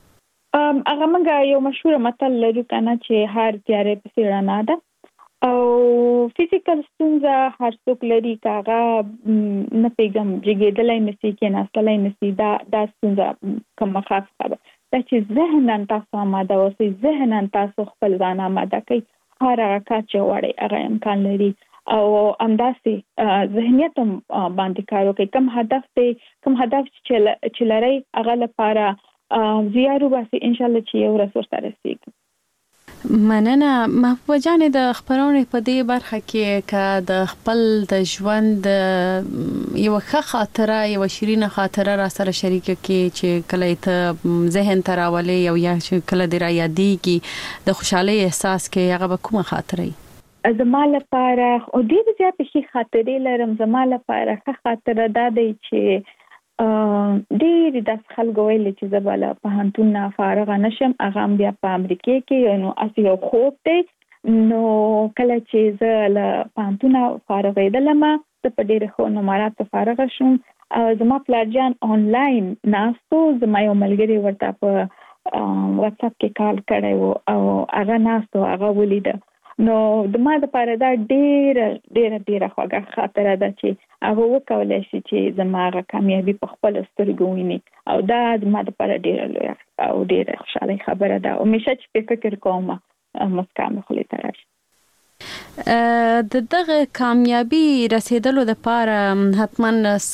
هغه موږ یو مشهور متل لرو کنه چې هر تیارې پسې رڼا ده او فزیکل ستونزه هر څوک لري کاغه نه پیغام جګېدلای نشي کې ناستلای نشي دا دا ستونزه کومه خاصه ده چې ذهنن تاسو آماده اوسئ ذهنن تاسو خپل ځان آماده کړئ هر هغه کار چې وړي هغه امکان لري او همداسې ذهنیت باندې کار وکړئ کوم هدف دی کوم هدف چې لرئ هغه لپاره زیارو باسي ان شاء الله چې یو ورځ ورته رسیږي مننه محبوبه جانې د خبرونې په دې برخه کې که د خپل د ژوند یو ښه خاطره یو شیرینه خاطره را سره شریکه کې چې کله ته ذهن ته راولې او یا چې کله دې را یادېږي د خوشحالۍ احساس کې هغه به کومه خاطره وي زما لپاره او ډېرې زیاتې ښې خاطرې لرم زما لپاره ښه خاطره دا دی چې ډېر د خلکو ویل چې زه به له پوهنتون نه فارغه نشم هغه هم بیا په امریکا کې نو اسی یو خوب دی نو کله چې زه له پوهنتون فارغېدلم زه په ډېرو ښو نمراتو فارغه شوم او زما پلارجان آنلاین ناستو زما یو ملګري ورته په واتساپ کې کال کړی و او هغه ناستو هغه ولیده نو د ما لپاره دا ډېره ډېره ډېره خوږه خاطره ده چې هغه وکولی شي چې زما هغه کامیابي په خپلو سترګو ویني او دا زما لپاره ډېره لویه او ډېره خوشحالۍ خبره ده همیشه چې پرې فکر کوم مسکا مې خولې ته راشي د دغه کامیابي رسیدلو دپاره حتما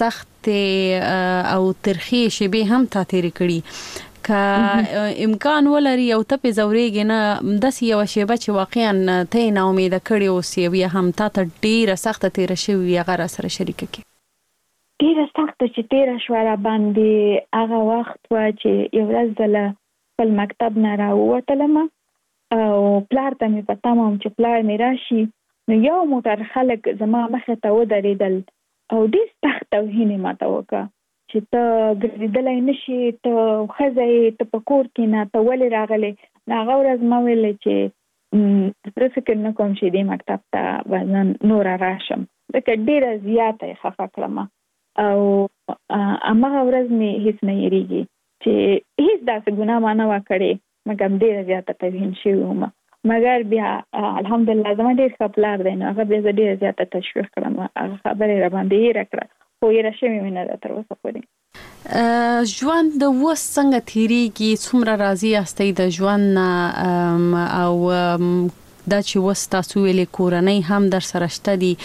سختې او ترخې شیبې هم تا تېرې کړي که امکان ولري او ته پې ځورېږې نه داسې یوه شیبه چې واقعا ته یې ناامیده کړې اوسې او یا هم تا ته ډېره سخته تېره شوې وي هغه را سره شریکه کړي ډېره سخته چې تېره شوه را باندې هغه وخت وه چې یو ورځ زه له خپل مکتب نه راووتلم او پلار ته مې په تمه وم چې پلار مې راشي نو یو موټر خلک زما مخې ته ودرېدل او ډېر سخت توهین یې ماته وکړه چې ته ګرځېدلی نه شي ته ښځه یې ته په کور کې نه ته ولې راغلې نو هغه ورځ ما ویلې چې زه فکر نه کوم چې دې مکتب ته به نن نوره راشم ځکه ډېره زیاته یې خفه کړم او هماغه ورځ مې هېڅ نه هېرېږي چې هېڅ داسې ګناه ما نه وه کړې مګر ډېره زیاته توهین شوې وم مګر بیا الحمدلله زما ډېر ښه پلار دی نو هغه بیا زه ډېره زیاته تشویق کړم هغه خبرې را باندې هېره کړه خو یې را شوې مې نه ده تر اوسه پورې ژوند اوس څنګه تېرېږي څومره راضي یاستئ د ژوند نه او دا چې اوس تاسو ویلې کورنۍ هم در سره شته دي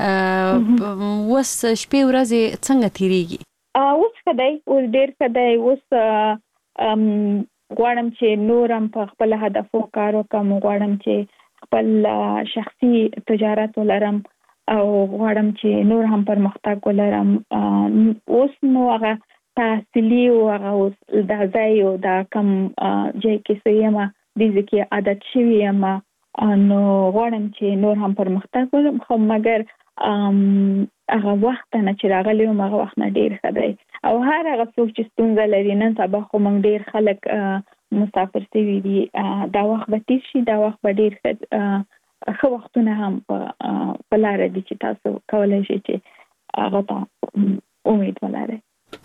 اوس شپې ورځې څنګه تېرېږي اوس ښه دی اوس ډېر ښه دی اوس غواړم چې نور هم په خپل هدفو کار وکړم غواړم چې خپل شخصي تجارت ولرم او غواړم چې نور هم پرمختګ ولرم اوس نو هغه تحصیلي او هغه اوس دا ځای او دا کم ځای کې څه یم دې ځای کې عادت شوې یم نو غواړم چې نور هم پرمختګ وکړم خو مګر هغه وخت نه چې راغلی وم هغه وخت نه ډېر ښه دی او هر هغه څوک چې ستونزه لري نن سبا خو موږ ډېر خلک مسافر سوي دي دا وخت به تېر شي دا وخت به ډېر ښه ښه وختونه هم په لاره دي چې تاسو کولی شئ چې هغه ته امید ولرئ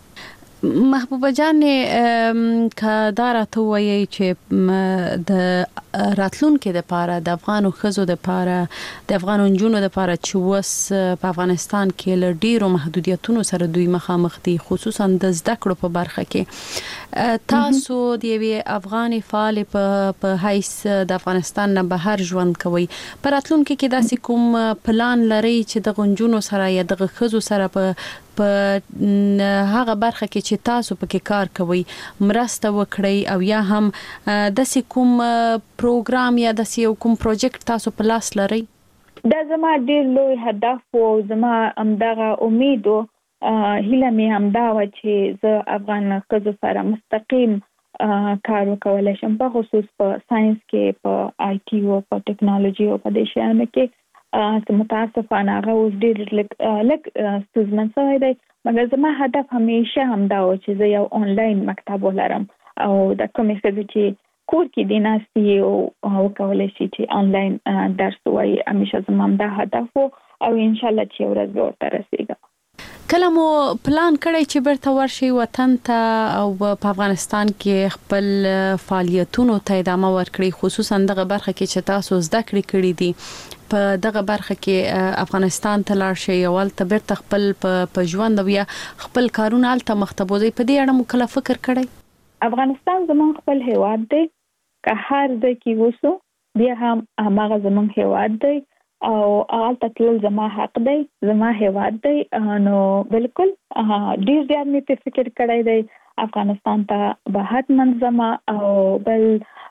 محبوبه جانې که دا راته ووایئ چې د راتلونکي دپاره د افغانو ښځو دپاره د افغانو نجونو دپاره چې اوس په افغانستان کې له ډېرو محدودیتونو سره دوی مخامخ دي خصوصا د زده کړو په برخه کې تاسو د یوې افغانې فعالې په حیث د افغانستان نه بهر ژوند کوئ په راتلونکي کې داسې کوم پلان لرئ چې دغه نجونو سره یا دغه ښځو سره په په هغه برخه کې چې تاسو پکې کار کوئ مرسته وکړئ او یا هم د کوم پروګرام یا د کوم پروجیکټ تاسو په لاس لرئ؟ دا زما ډېر لوی هدف او زما همدغه امید او هیله مې همدا و چې زه افغان ښځو سره مستقیم کار وکولای شم، په خصوص په ساينس کې، په آی ټي او په ټیکنالوژي او په دې شیانو کې. متاسفانه هغه اوس ډېر لږ لږ ستونزمن شوی دی، مګر زما هدف همیشه همدا و چې زه یو آنلاین مکتب ولرم او د کومې ښځې چې کور کې دي ناستې او وکولای شي چې آنلاین درس ووایي، همیشه زما همدا هدف و او انشاءالله چې یو ورځ به ورته رسېږم. کله مو پلان کړی چې بیرته ورشي وطن ته او په افغانستان کې خپل فعالیتونو ته ادامه ورکړي، خصوصا دغه برخه کې چې تاسو زده کړې کړې دي، په دغه برخه کې افغانستان ته لاړ شئ او ولته بیرته خپل په ژوند او یا خپل کارونه هلته مخته بوځئ، په دې اړه مو کله فکر کړی؟ افغانستان زموږ خپل هیواد دی، که هر ځای کې اوسو بیا هم هماغه زموږ هیواد دی او هلته تلل زما حق دی، زما هیواد دی. نو بالکل ډیر زیات مې په فکر کړی دی افغانستان ته به حتما زما او بل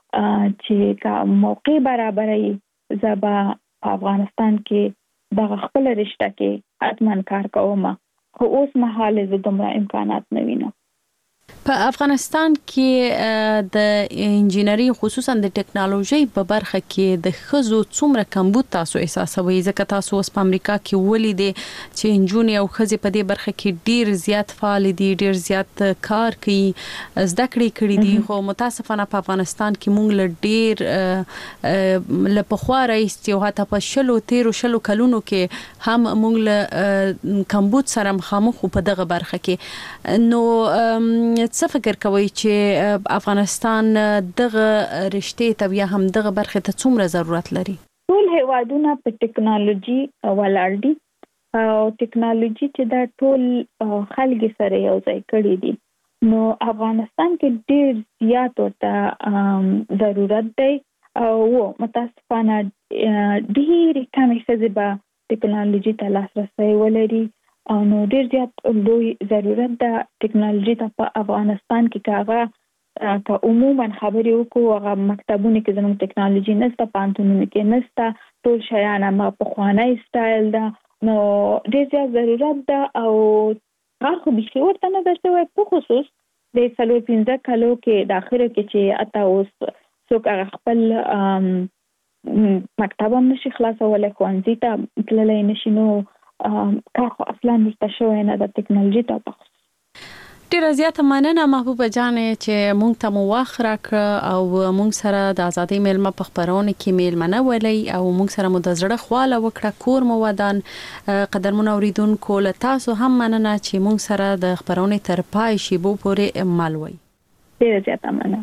چې کا موقع برابرای زه به په افغانستان کې دغه خپل رشته کې حتما کار کوم، خو اوس مهال زه دومره امکانات نه وینم. په افغانستان کې د انجینری خصوصا د ټیکنالوژي په برخه کې د ښځو څومره کمبود تاسو احساسوي؟ ځکه تاسو اوس په امریکا کې ولیدې چې انجونې او ښځې په دې برخه کې ډیر زیات فعال دي، ډیر زیات کار کوي، زده کړې کړې دي، خو متاسفانه په افغانستان کې موږ له ډیر له پخوا راهیسې او حتی په شلو تیرو شلو کلونو کې هم موږ له کمبود سره مخامخ په دغه برخه کې. نو څه فکر کوي چې افغانستان دغه رشتې ته یا هم دغه برخه ته څومره ضرورت لري؟ ټول هیوادونه په ټیکنالوژي ولاړ دي او ټیکنالوژي چې دا ټول خلک سره یو ځای کړي دي، نو افغانستان کې ډیر زیات ورته ضرورت دی او متاسفانه ډیر کمې ښځې به ټیکنالوژي ته لاسرسی ولري او نو ډیر زیات لوی ضرورت ده ټیکنالوژي ته په افغانستان کې. کاغه که عموما خبرې وکړو هغه مکتبونه کې زموږ ټیکنالوژي نشته، پانتونونه کې نشته، ټول شیان ما پخوانی سټایل ده، نو ډیر زیات ضرورت ده او هر خو بشي ورته نه ده شوی، په خصوص د څلور پنځه کالو کې د اخره کې چې اته اوس څوک هغه خپل مکتب هم نشي خلاصولی، ښوونځي ته تللی نشي، نو کار خو اصلا نشته شوی نه د ټیکنالوژي ته په خصوص. ډیره زیاته مننه محبوبه جانې چې مونږ ته مو وخت راکړ او مونږ سره د ازادۍ میلمه په خپرونه کې میلمنه ولې او مونږ سره مو د زړه خواله وکړه، کور مو ودان. قدرمن اوریدونکو له تاسو هم مننه چې مونږ سره د خپرونه تر پای شیبو پورې مل وئ. ډیره زیاته مننه.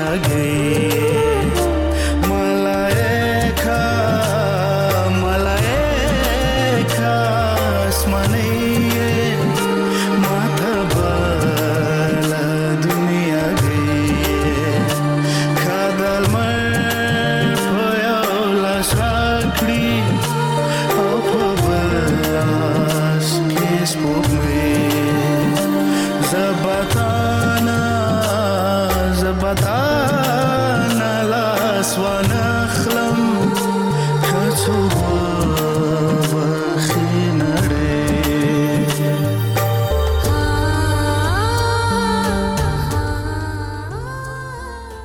زبطانا لاس ونخلم كتب